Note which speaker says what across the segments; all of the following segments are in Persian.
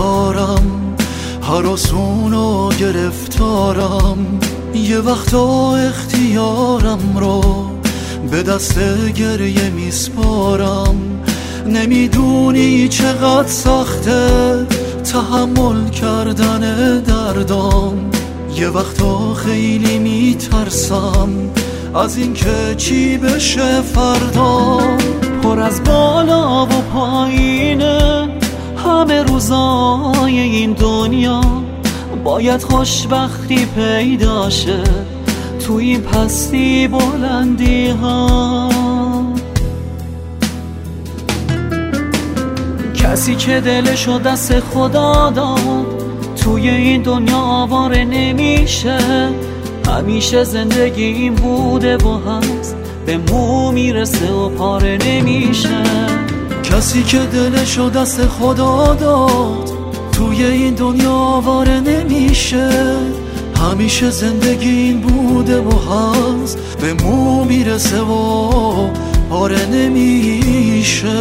Speaker 1: دارم، هراسون و گرفتارم. یه وقتا اختیارم رو به دست گریه میسپارم. نمیدونی چقدر سخته تحمل کردن دردام. یه وقتا خیلی میترسم از اینکه چی بشه فردا.
Speaker 2: پر از بالا و پایینه همه روزای این دنیا، باید خوشبختی پیدا شه تو این پستی بلندی ها. کسی که دلشو دست خدا داد توی این دنیا آواره نمیشه. همیشه زندگی این بوده و هست، به مو میرسه و پاره نمیشه.
Speaker 1: کسی که دلشو دست خدا داد توی این دنیا آواره نمیشه. همیشه زندگی این بوده و هست، به مو میرسه و پاره نمیشه.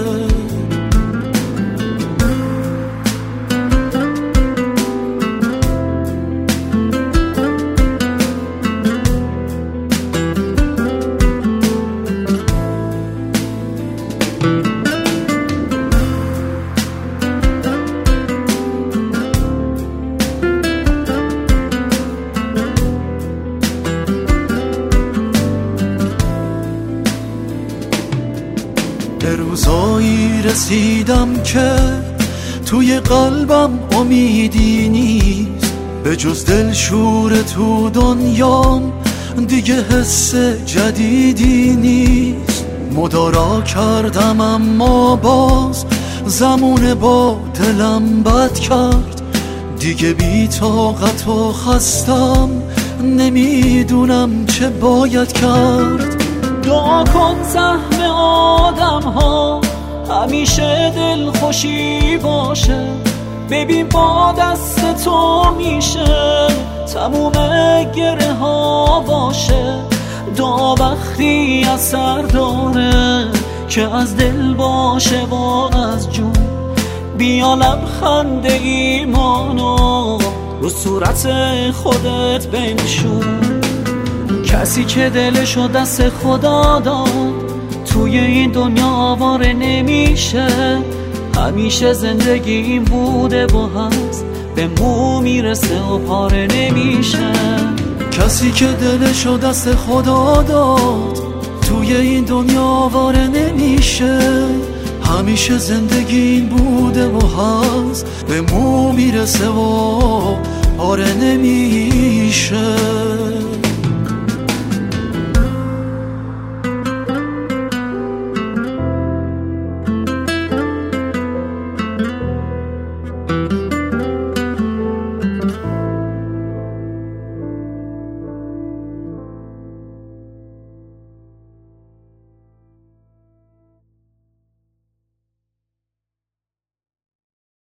Speaker 1: به روزایی رسیدم که توی قلبم امیدی نیست، به جز دلشور تو دنیام دیگه حس جدیدی نیست. مدارا کردم اما باز زمونه با دلم بد کرد. دیگه بی طاقت و خستم، نمیدونم چه باید کرد.
Speaker 2: دعا کن سهم آدم ها همیشه دل خوشی باشه. ببین با دست تو میشه تموم گره ها باشه. دعا وقتی اثر داره که از دل باشه و از جون. بیا لبخند ایمانو رو صورت خودت بنشون. کسی که دلشو دست خدا داد توی این دنیا آواره نمیشه. همیشه زندگی این بوده و هست، به مو میرسه و پاره نمیشه.
Speaker 1: کسی که دلشو دست خدا داد توی این دنیا آواره نمیشه. همیشه زندگی این بوده و هست، به مو میرسه و پاره نمیشه.